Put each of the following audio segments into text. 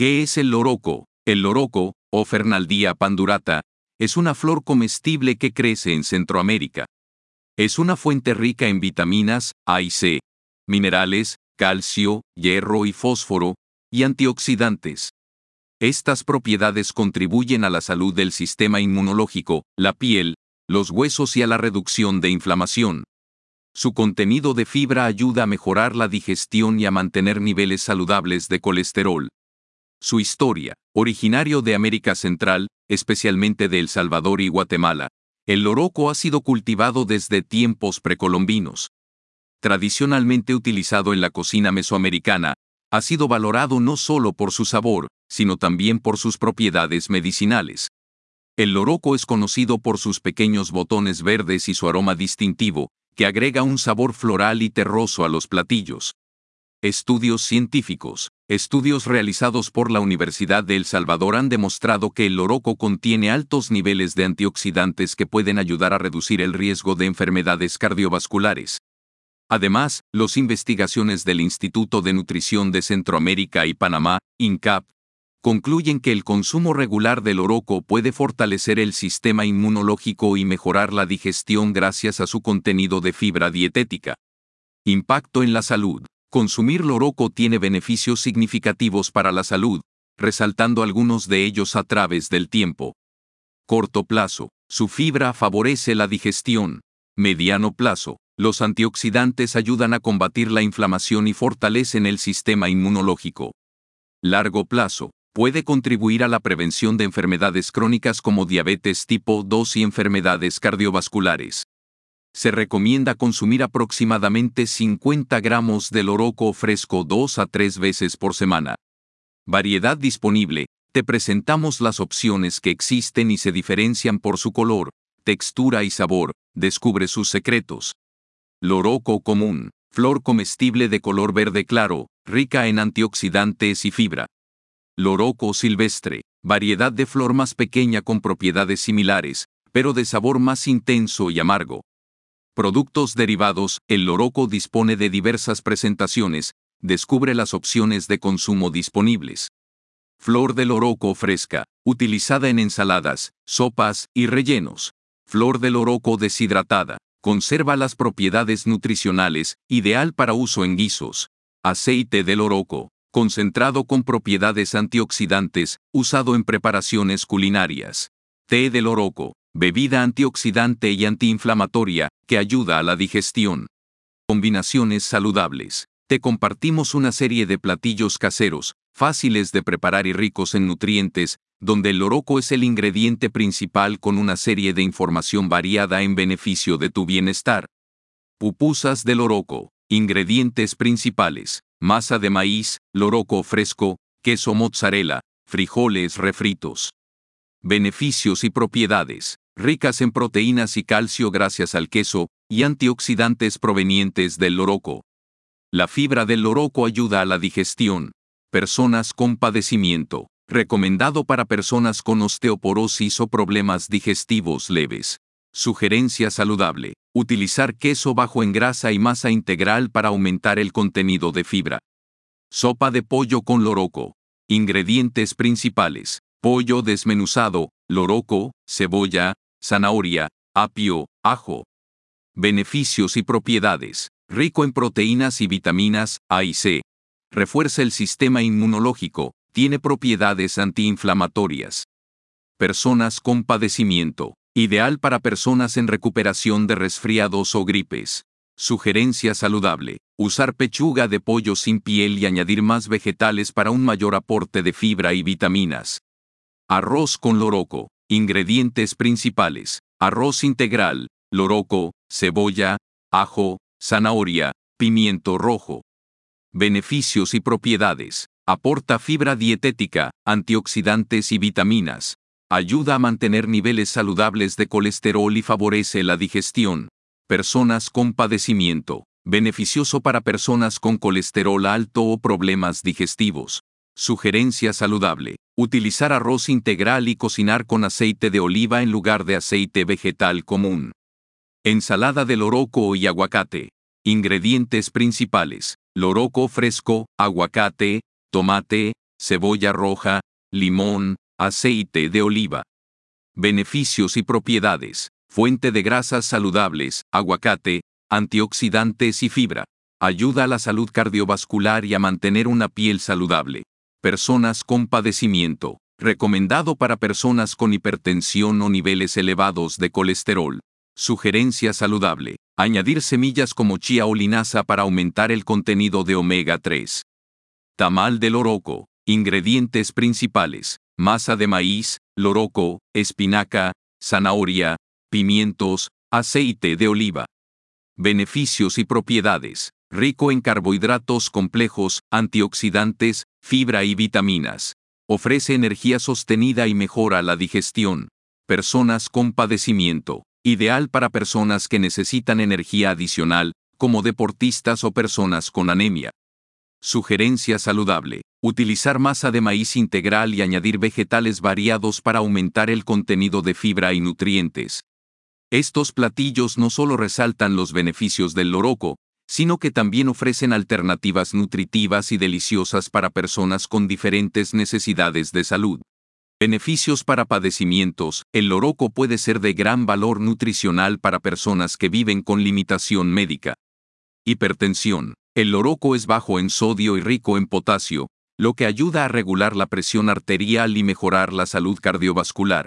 ¿Qué es el loroco? El loroco, o Fernaldía pandurata, es una flor comestible que crece en Centroamérica. Es una fuente rica en vitaminas A y C, minerales, calcio, hierro y fósforo, y antioxidantes. Estas propiedades contribuyen a la salud del sistema inmunológico, la piel, los huesos y a la reducción de inflamación. Su contenido de fibra ayuda a mejorar la digestión y a mantener niveles saludables de colesterol. Su historia, originario de América Central, especialmente de El Salvador y Guatemala, el loroco ha sido cultivado desde tiempos precolombinos. Tradicionalmente utilizado en la cocina mesoamericana, ha sido valorado no solo por su sabor, sino también por sus propiedades medicinales. El loroco es conocido por sus pequeños botones verdes y su aroma distintivo, que agrega un sabor floral y terroso a los platillos. Estudios científicos. Estudios realizados por la Universidad de El Salvador han demostrado que el loroco contiene altos niveles de antioxidantes que pueden ayudar a reducir el riesgo de enfermedades cardiovasculares. Además, las investigaciones del Instituto de Nutrición de Centroamérica y Panamá, INCAP, concluyen que el consumo regular de loroco puede fortalecer el sistema inmunológico y mejorar la digestión gracias a su contenido de fibra dietética. Impacto en la salud. Consumir loroco tiene beneficios significativos para la salud, resaltando algunos de ellos a través del tiempo. Corto plazo. Su fibra favorece la digestión. Mediano plazo. Los antioxidantes ayudan a combatir la inflamación y fortalecen el sistema inmunológico. Largo plazo. Puede contribuir a la prevención de enfermedades crónicas como diabetes tipo 2 y enfermedades cardiovasculares. Se recomienda consumir aproximadamente 50 gramos de loroco fresco 2 a 3 veces por semana. Variedad disponible. Te presentamos las opciones que existen y se diferencian por su color, textura y sabor. Descubre sus secretos. Loroco común. Flor comestible de color verde claro, rica en antioxidantes y fibra. Loroco silvestre. Variedad de flor más pequeña con propiedades similares, pero de sabor más intenso y amargo. Productos derivados. El loroco dispone de diversas presentaciones. Descubre las opciones de consumo disponibles. Flor de loroco fresca, utilizada en ensaladas, sopas y rellenos. Flor de loroco deshidratada, conserva las propiedades nutricionales, ideal para uso en guisos. Aceite de loroco, concentrado con propiedades antioxidantes, usado en preparaciones culinarias. Té de loroco, bebida antioxidante y antiinflamatoria, que ayuda a la digestión. Combinaciones saludables. Te compartimos una serie de platillos caseros, fáciles de preparar y ricos en nutrientes, donde el loroco es el ingrediente principal con una serie de información variada en beneficio de tu bienestar. Pupusas de loroco. Ingredientes principales. Masa de maíz, loroco fresco, queso mozzarella, frijoles refritos. Beneficios y propiedades. Ricas en proteínas y calcio gracias al queso, y antioxidantes provenientes del loroco. La fibra del loroco ayuda a la digestión. Personas con padecimiento. Recomendado para personas con osteoporosis o problemas digestivos leves. Sugerencia saludable. Utilizar queso bajo en grasa y masa integral para aumentar el contenido de fibra. Sopa de pollo con loroco. Ingredientes principales. Pollo desmenuzado, loroco, cebolla, zanahoria, apio, ajo. Beneficios y propiedades. Rico en proteínas y vitaminas A y C. Refuerza el sistema inmunológico. Tiene propiedades antiinflamatorias. Personas con padecimiento. Ideal para personas en recuperación de resfriados o gripes. Sugerencia saludable. Usar pechuga de pollo sin piel y añadir más vegetales para un mayor aporte de fibra y vitaminas. Arroz con loroco. Ingredientes principales. Arroz integral, loroco, cebolla, ajo, zanahoria, pimiento rojo. Beneficios y propiedades. Aporta fibra dietética, antioxidantes y vitaminas. Ayuda a mantener niveles saludables de colesterol y favorece la digestión. Personas con padecimiento. Beneficioso para personas con colesterol alto o problemas digestivos. Sugerencia saludable. Utilizar arroz integral y cocinar con aceite de oliva en lugar de aceite vegetal común. Ensalada de loroco y aguacate. Ingredientes principales. Loroco fresco, aguacate, tomate, cebolla roja, limón, aceite de oliva. Beneficios y propiedades. Fuente de grasas saludables, aguacate, antioxidantes y fibra. Ayuda a la salud cardiovascular y a mantener una piel saludable. Personas con padecimiento. Recomendado para personas con hipertensión o niveles elevados de colesterol. Sugerencia saludable. Añadir semillas como chía o linaza para aumentar el contenido de omega 3. Tamal de loroco. Ingredientes principales. Masa de maíz, loroco, espinaca, zanahoria, pimientos, aceite de oliva. Beneficios y propiedades. Rico en carbohidratos complejos, antioxidantes, fibra y vitaminas. Ofrece energía sostenida y mejora la digestión. Personas con padecimiento. Ideal para personas que necesitan energía adicional, como deportistas o personas con anemia. Sugerencia saludable. Utilizar masa de maíz integral y añadir vegetales variados para aumentar el contenido de fibra y nutrientes. Estos platillos no solo resaltan los beneficios del loroco, sino que también ofrecen alternativas nutritivas y deliciosas para personas con diferentes necesidades de salud. Beneficios para padecimientos. El loroco puede ser de gran valor nutricional para personas que viven con limitación médica. Hipertensión. El loroco es bajo en sodio y rico en potasio, lo que ayuda a regular la presión arterial y mejorar la salud cardiovascular.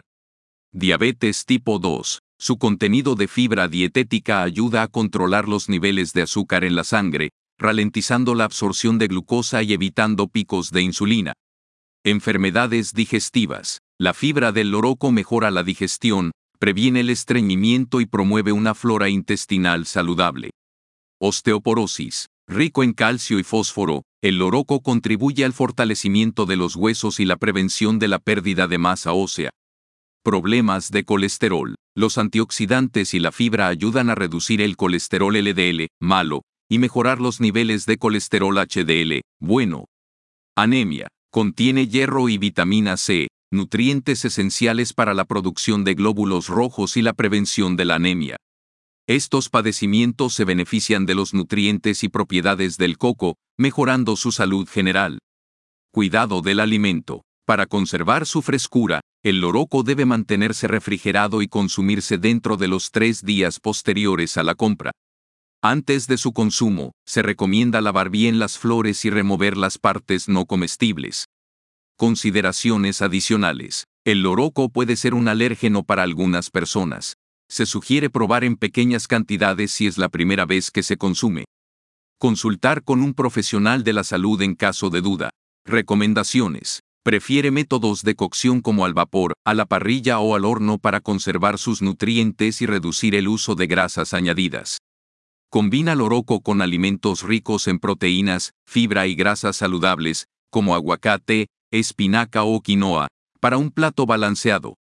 Diabetes tipo 2. Su contenido de fibra dietética ayuda a controlar los niveles de azúcar en la sangre, ralentizando la absorción de glucosa y evitando picos de insulina. Enfermedades digestivas. La fibra del loroco mejora la digestión, previene el estreñimiento y promueve una flora intestinal saludable. Osteoporosis. Rico en calcio y fósforo, el loroco contribuye al fortalecimiento de los huesos y la prevención de la pérdida de masa ósea. Problemas de colesterol. Los antioxidantes y la fibra ayudan a reducir el colesterol LDL, malo, y mejorar los niveles de colesterol HDL, bueno. Anemia. Contiene hierro y vitamina C, nutrientes esenciales para la producción de glóbulos rojos y la prevención de la anemia. Estos padecimientos se benefician de los nutrientes y propiedades del coco, mejorando su salud general. Cuidado del alimento. Para conservar su frescura, el loroco debe mantenerse refrigerado y consumirse dentro de los 3 días posteriores a la compra. Antes de su consumo, se recomienda lavar bien las flores y remover las partes no comestibles. Consideraciones adicionales. El loroco puede ser un alérgeno para algunas personas. Se sugiere probar en pequeñas cantidades si es la primera vez que se consume. Consultar con un profesional de la salud en caso de duda. Recomendaciones. Prefiere métodos de cocción como al vapor, a la parrilla o al horno para conservar sus nutrientes y reducir el uso de grasas añadidas. Combina loroco con alimentos ricos en proteínas, fibra y grasas saludables, como aguacate, espinaca o quinoa, para un plato balanceado.